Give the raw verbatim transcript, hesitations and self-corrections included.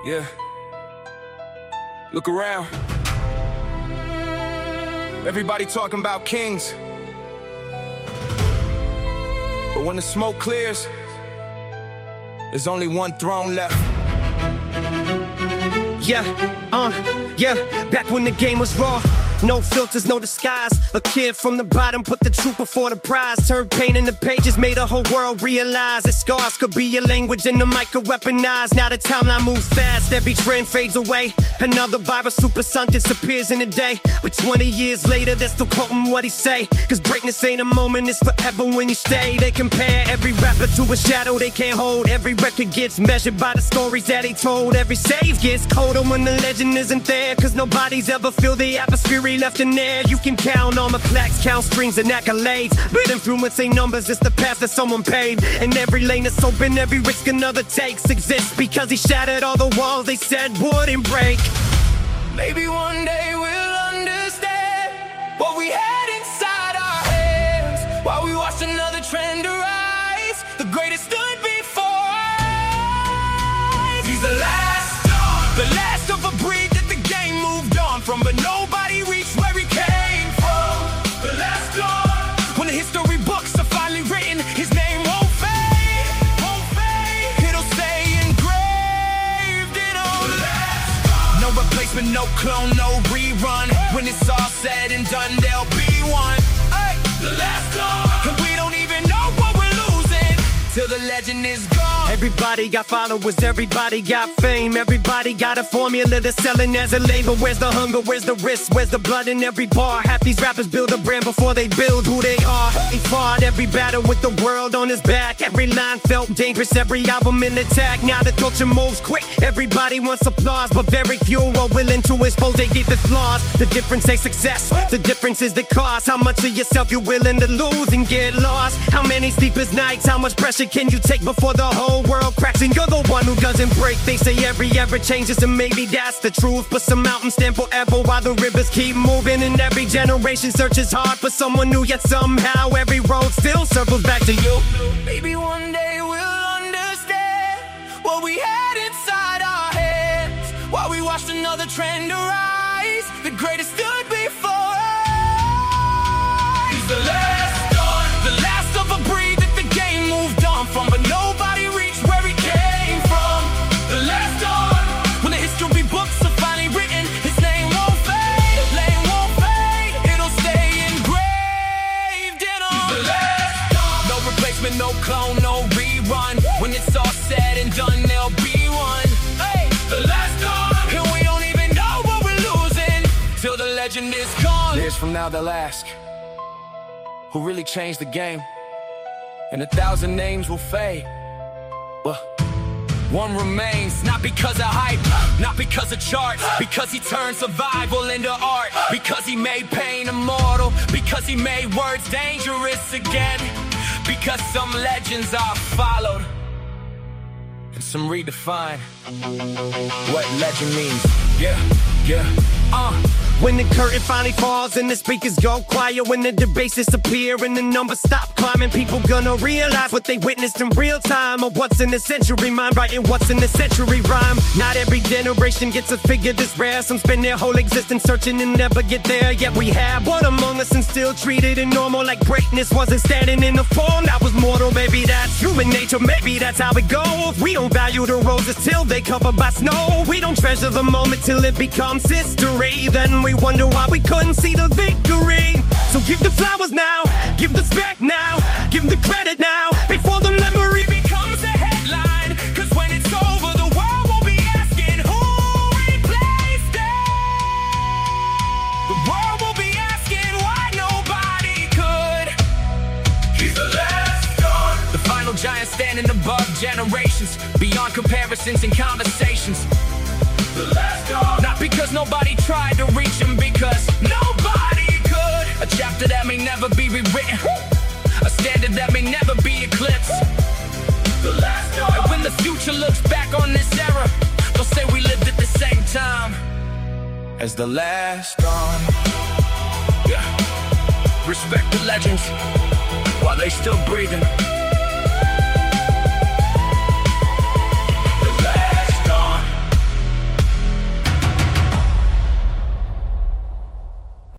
Yeah. Look around. Everybody talking about kings. But when the smoke clears, there's only one throne left. Yeah, uh, yeah, back when the game was raw. No filters, no disguise. A kid from the bottom put the truth before the prize. Turned pain into pages, made the whole world realize that scars could be your language and the mic could weaponize. Now the timeline moves fast, every trend fades away. Another virus, super sun disappears in a day. But twenty years later, they're still quoting what he say. Cause greatness ain't a moment, it's forever when you stay. They compare every rapper to a shadow they can't hold. Every record gets measured by the stories that he told. Every save gets colder when the legend isn't there. Cause nobody's ever feel the atmosphere he left in there. You can count on my plaques, count strings and accolades. But influence ain't numbers, it's the path that someone paid. And every lane is open, every risk another takes exists because he shattered all the walls they said wouldn't break. Maybe one day we'll understand what we had inside our hands while we watched another trend arise. The greatest stood before us. He's the last, the last of a breed that the game moved on from, but nobody reached where he came from. The last one. When the history books are finally written, his name won't fade, won't fade. It'll stay engraved in all. No replacement, no clone, no rerun. When it's all said and done, there'll be one. Ay, the last one. And we don't even know what we're losing till the legend is gone. Everybody got followers, everybody got fame. Everybody got a formula they're selling as a label. Where's the hunger, where's the risk, where's the blood in every bar? Half these rappers build a brand before they build who they are. He fought every battle with the world on his back. Every line felt dangerous, every album in attack. Now the culture moves quick, everybody wants applause, but very few are willing to expose they get the flaws. The difference ain't success, the difference is the cost. How much of yourself you're willing to lose and get lost? How many sleepless nights, how much pressure can you take before the whole world cracks and you're the one who doesn't break? They say every ever changes and maybe that's the truth, but some mountains stand forever while the rivers keep moving. And every generation searches hard for someone new, yet somehow every road still circles back to you. Maybe one day we'll understand what we had inside our heads while we watched another trend arise. The greatest stood before us. He's the last one, the last of a breed that the game moved on from, but nobody reached where he came from. The last one. When the history books are finally written, his name won't fade, his name won't fade. It'll stay engraved in us. He's the last one. No replacement, no clone, no rerun. When it's all said and done, there'll be one. Hey, the last one. And we don't even know what we're losing till the legend is gone. Years from now they'll ask, who really changed the game? And a thousand names will fade, but one remains. Not because of hype, not because of charts, because he turned survival into art, because he made pain immortal, because he made words dangerous again, because some legends are followed and some redefine what legend means. Yeah, yeah, uh When the curtain finally falls and the speakers go quiet, when the debates disappear and the numbers stop climbing, people gonna realize what they witnessed in real time, or what's in the century mind, writing what's in the century rhyme. Not every generation gets a figure this rare. Some spend their whole existence searching and never get there. Yet we have one among us and still treated it normal, like greatness wasn't standing in the form that was mortal. Maybe that's human nature, maybe that's how it goes. We don't value the roses till they covered by snow. We don't treasure the moment till it becomes history. Then we wonder why we couldn't see the victory. So give the flowers now, give the respect now, give the credit now, before the memory becomes a headline. Cause when it's over, the world will be asking who replaced it. The world will be asking why nobody could. He's the last one. The final giant standing above generations, beyond comparisons and conversations. The last one. Not because nobody tried to reach him, because nobody could. A chapter that may never be rewritten, a standard that may never be eclipsed. The last one. And when the future looks back on this era, they'll say we lived at the same time as the last one. Yeah. Respect the legends while they still breathing.